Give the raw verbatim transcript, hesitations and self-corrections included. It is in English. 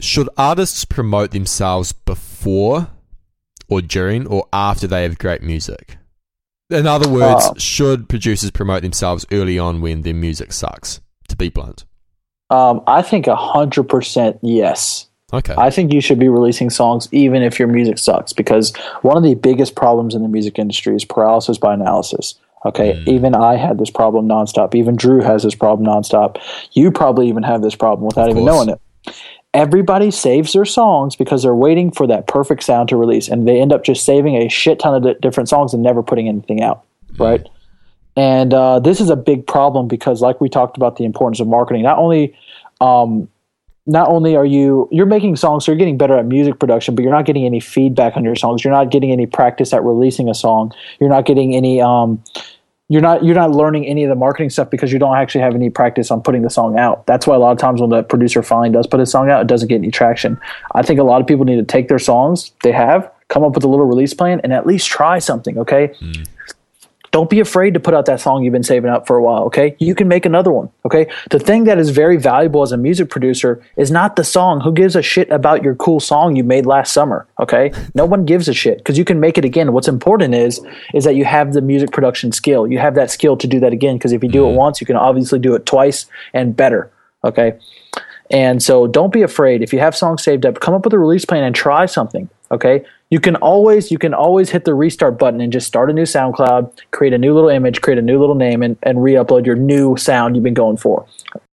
should artists promote themselves before or during or after they have great music? In other words, uh, should producers promote themselves early on when their music sucks, to be blunt? Um, I think one hundred percent yes. Okay. I think you should be releasing songs even if your music sucks, because one of the biggest problems in the music industry is paralysis by analysis. Okay, mm. Even I had this problem nonstop. Even Drew has this problem nonstop. You probably even have this problem without even knowing it. Everybody saves their songs because they're waiting for that perfect sound to release, and they end up just saving a shit ton of di- different songs and never putting anything out, mm. right? And uh, this is a big problem because, like we talked about, the importance of marketing. Not only um, not only are you you're making songs, so you're getting better at music production, but you're not getting any feedback on your songs. You're not getting any practice at releasing a song. You're not getting any um, you're not you're not learning any of the marketing stuff because you don't actually have any practice on putting the song out. That's why a lot of times when the producer finally does put a song out, it doesn't get any traction. I think a lot of people need to take their songs they have, come up with a little release plan, and at least try something. Okay. Mm. Don't be afraid to put out that song you've been saving up for a while, okay? You can make another one, okay? The thing that is very valuable as a music producer is not the song. Who gives a shit about your cool song you made last summer, okay? No one gives a shit because you can make it again. What's important is is that you have the music production skill. You have that skill to do that again, because if you do it once, you can obviously do it twice and better, okay? And so don't be afraid. If you have songs saved up, come up with a release plan and try something, okay? You can always you can always hit the restart button and just start a new SoundCloud, create a new little image, create a new little name, and, and re-upload your new sound you've been going for.